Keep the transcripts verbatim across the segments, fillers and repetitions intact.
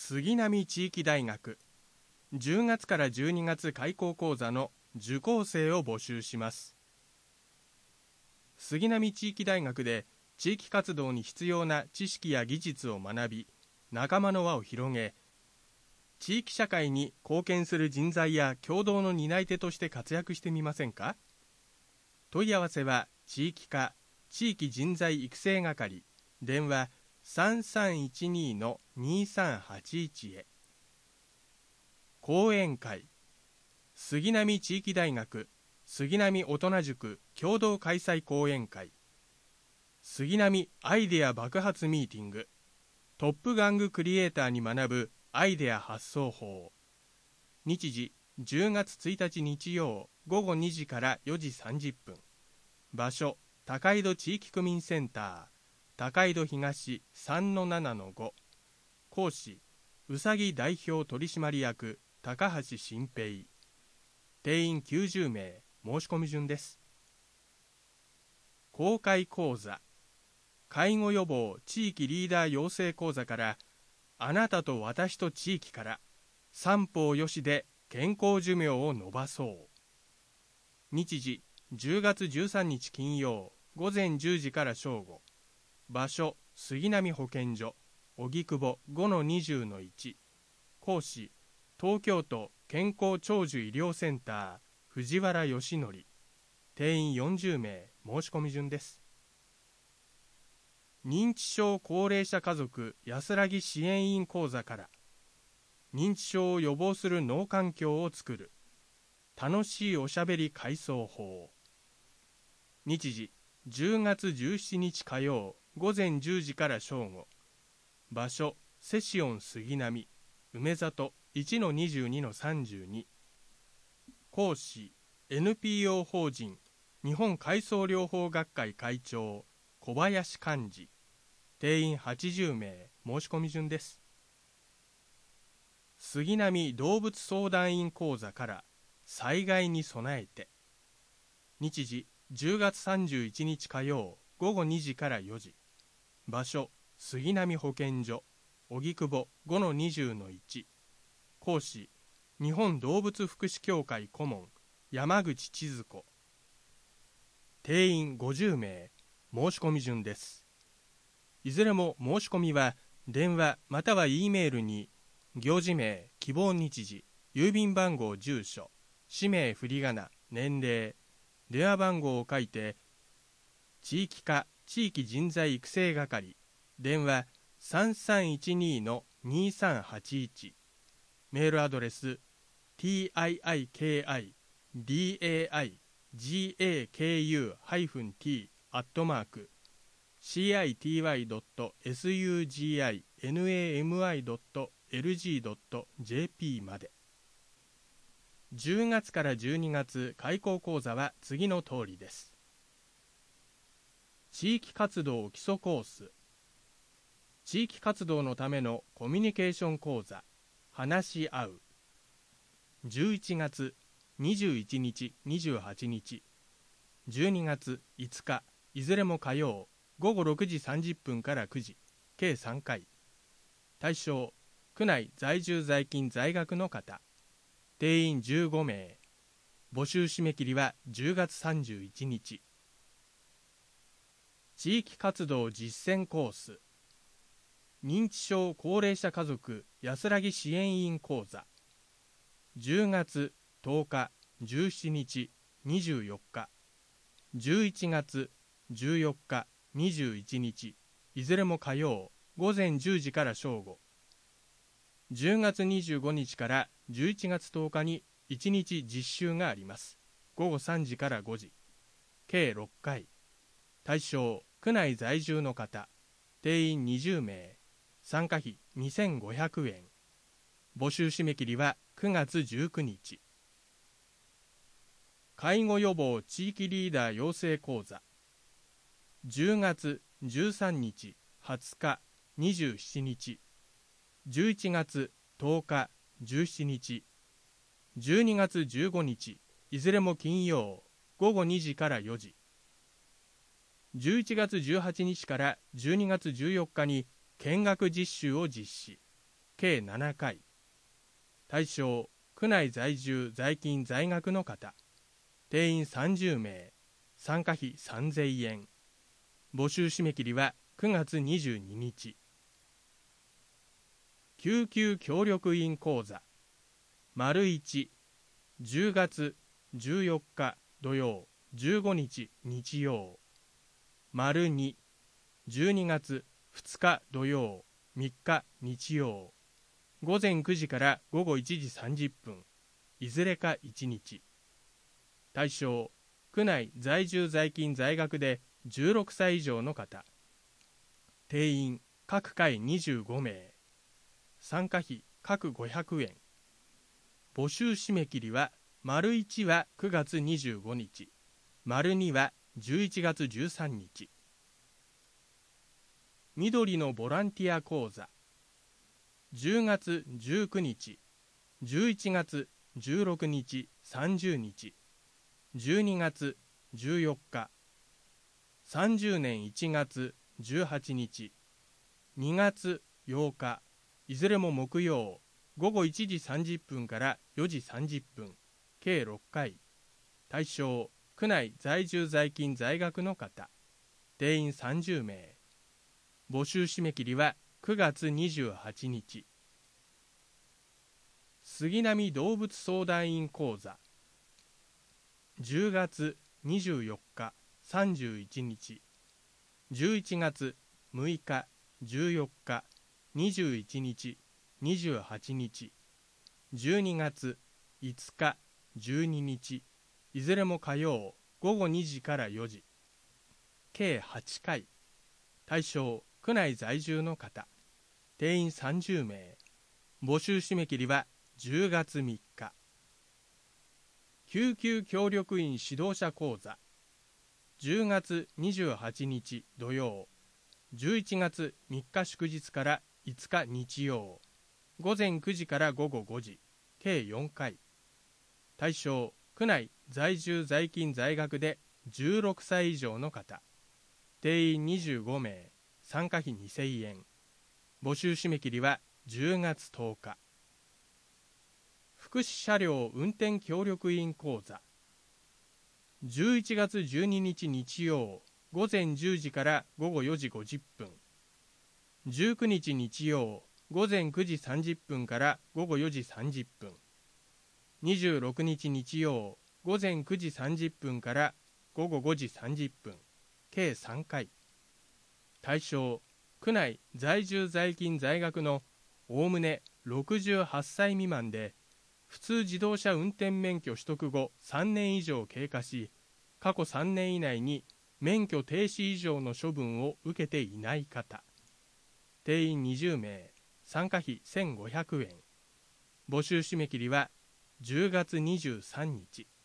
杉並地域大学じゅうがつからじゅうにがつ開講講座の受講生を募集します。杉並地域大学で地域活動に必要な知識や技術を学び、仲間の輪を広げ、地域社会に貢献する人材や共同の担い手として活躍してみませんか？問い合わせは地域課地域人材育成係電話 さんさんいちに にさんはちいち へ。講演会杉並地域大学杉並大人塾共同開催講演会杉並アイデア爆発ミーティングトップ玩具クリエイターに学ぶアイデア発想法。日時じゅうがつついたち日曜ごごにじからよじさんじゅっぷん。場所高井戸地域区民センター高井戸東 さんのななのご。講師うさぎ代表取締役高橋新平。定員きゅうじゅうめい。申し込み順です。公開講座介護予防地域リーダー養成講座からあなたと私と地域から三方よしで健康寿命を延ばそう。日時じゅうがつじゅうさんにち金曜ごぜんじゅうじから正午。場所杉並保健所荻窪 ごのにじゅうのいち。講師東京都健康長寿医療センター藤原義則。定員よんじゅうめい。申し込み順です。認知症高齢者家族安らぎ支援員講座から認知症を予防する脳環境を作る楽しいおしゃべり回想法。日時じゅうがつじゅうしちにち火曜ごぜんじゅうじから正午。場所セシオン杉並梅里 いちのにじゅうにのさんじゅうに。講師 エヌピーオー 法人日本海藻療法学会会長小林寛治。定員はちじゅうめい。申し込み順です。杉並動物相談員講座から災害に備えて。日時じゅうがつさんじゅういちにち火曜ごごにじからよじ。場所杉並保健所荻窪 ごのにじゅうのいち。講師日本動物福祉協会顧問山口千鶴子。定員ごじゅうめい。申し込み順です。いずれも申し込みは電話または E メールに行事名希望日時郵便番号住所氏名振り仮名年齢電話番号を書いて地域課地域人材育成係電話 さんさんいちに にさんはちいち。メールアドレス ティーアイアイケーアイディーエーアイジーエーケーユー ティー アットマーク シーアイティーワイ ドット エスユージーアイナムイ ドット エルジー ドット ジェーピー まで。じゅうがつからじゅうにがつ開講講座は次の通りです。地域活動基礎コース地域活動のためのコミュニケーション講座話し合う。じゅういちがつにじゅういちにちにじゅうはちにちじゅうにがついつかいずれも火曜ごごろくじさんじゅっぷんからくじ計さんかい。対象区内在住在勤在学の方。定員じゅうごめい。募集締め切りはじゅうがつさんじゅういちにち。地域活動実践コース認知症高齢者家族安らぎ支援員講座じゅうがつとおかじゅうしちにちにじゅうよっかじゅういちがつじゅうよっかにじゅういちにちいずれも火曜ごぜんじゅうじから正午。じゅうがつにじゅうごにちからじゅういちがつとおかにいちにち実習があります。ごごさんじからごじ計ろっかい。対象区内在住の方。定員にじゅうめい。参加費にせんごひゃくえん。募集締め切りはくがつじゅうくにち。介護予防地域リーダー養成講座じゅうがつじゅうさんにちはつかにじゅうしちにちじゅういちがつとおかじゅうしちにちじゅうにがつじゅうごにちいずれも金曜ごごにじからよじじゅういちがつじゅうはちにちからじゅうにがつじゅうよっかに見学実習を実施。 計ななかい。対象、区内在住在勤在学の方。定員さんじゅうめい。参加費さんぜんえん。募集締め切りはくがつにじゅうににち。救急協力員講座。丸いち、じゅうがつじゅうよっか土曜、じゅうごにち日曜。丸に、じゅうにがつふつか土曜、みっか日曜。午前くじから午後いちじさんじゅっぷん、いずれかいちにち。対象、区内在住在勤在学でじゅうろくさい以上の方。定員、各回にじゅうごめい。参加費、各ごひゃくえん。募集締め切りは、丸いちはくがつにじゅうごにち、丸にはじゅういちがつじゅうさんにち。緑のボランティア講座。じゅうがつじゅうくにち、じゅういちがつじゅうろくにちさんじゅうにち、じゅうにがつじゅうよっか、さんじゅうねんいちがつじゅうはちにち、にがつようか、いずれも木曜、午後いちじさんじゅっぷんからよじさんじゅっぷん、計ろっかい。対象、区内在住在勤在学の方。定員さんじゅうめい。募集締め切りはくがつにじゅうはちにち。杉並動物相談員講座。じゅうがつにじゅうよっか、さんじゅういちにち、じゅういちがつむいか、じゅうよっか、にじゅういちにち、にじゅうはちにち、じゅうにがついつか、じゅうににち、いずれも火曜、ごごにじからよじ。計はちかい。対象、区内在住の方。定員さんじゅうめい。募集締め切りはじゅうがつみっか。救急協力員指導者講座。じゅうがつにじゅうはちにち土曜、じゅういちがつみっか祝日からいつか日曜、午前くじから午後ごじ、計よんかい。対象、区内在住在勤在学でじゅうろくさい以上の方。定員にじゅうごめい、参加費にせんえん。募集締め切りはじゅうがつとおか。福祉車両運転協力員講座。じゅういちがつじゅうににち日曜、午前じゅうじから午後よじごじゅっぷん。じゅうくにち日曜、午前くじさんじゅっぷんから午後よじさんじゅっぷん。にじゅうろくにち日曜、午前くじさんじゅっぷんから午後ごじさんじゅっぷん。計さんかい。対象、区内在住在勤在学のおおむねろくじゅうはっさい未満で、普通自動車運転免許取得後さんねん以上経過し、過去さんねん以内に免許停止以上の処分を受けていない方。定員にじゅうめい、参加費せんごひゃくえん。募集締め切りはじゅうがつにじゅうさんにち。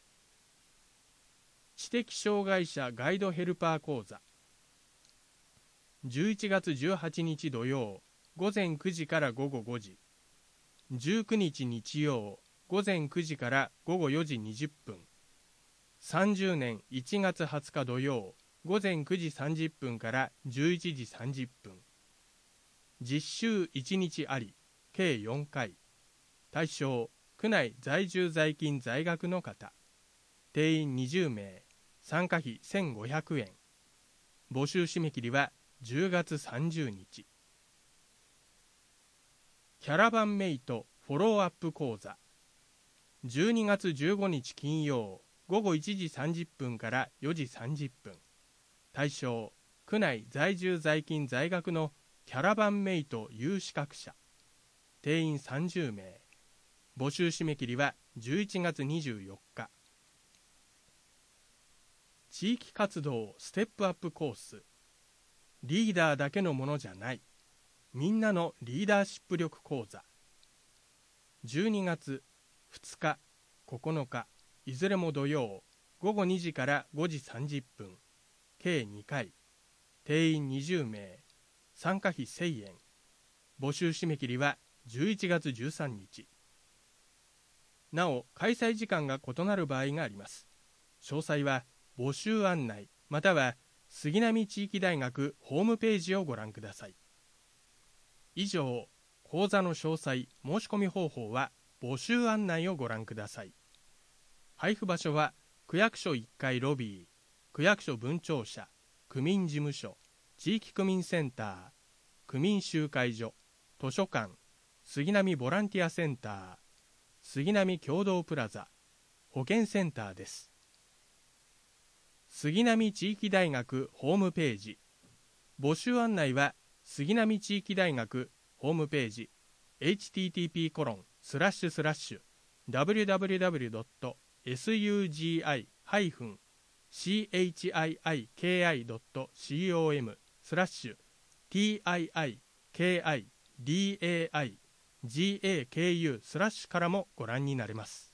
知的障害者ガイドヘルパー講座。じゅういちがつじゅうはちにち土曜、午前くじから午後ごじ。じゅうくにち日曜、午前くじから午後よじにじゅっぷん。さんじゅうねんいちがつはつか土曜、午前くじさんじゅっぷんからじゅういちじさんじゅっぷん。実習いちにちあり、計よんかい。対象、区内在住在勤在学の方。定員にじゅうめい、参加費せんごひゃくえん。募集締め切りはじゅうがつさんじゅうにち。キャラバンメイトフォローアップ講座。じゅうにがつじゅうごにち金曜、午後いちじさんじゅっぷんからよじさんじゅっぷん。対象、区内在住在勤在学のキャラバンメイト有資格者。定員さんじゅうめい。募集締め切りはじゅういちがつにじゅうよっか。地域活動ステップアップコース。リーダーだけのものじゃない。みんなのリーダーシップ力講座。じゅうにがつふつか、ここのか、いずれも土曜、ごごにじからごじさんじゅっぷん。計にかい。定員にじゅうめい。参加費せんえん。募集締め切りはじゅういちがつじゅうさんにち。なお、開催時間が異なる場合があります。詳細は募集案内または杉並地域大学ホームページをご覧ください。以上、 講座の詳細、申し込み方法は募集案内をご覧ください。配布場所は区役所いっかいロビー、区役所分庁舎、区民事務所、地域区民センター、区民集会所、図書館、杉並ボランティアセンター、杉並共同プラザ、保健センターです。杉並地域大学ホームページ。募集案内は杉並地域大学ホームページ エイチティーティーピーコロンスラッシュスラッシュダブリューダブリューダブリュードットエスユージーアイハイフンシーエイチアイアイケーアイドットコムスラッシュ ティーアイアイケーアイディーエーアイジェーエーケーユー スラッシュからもご覧になれます。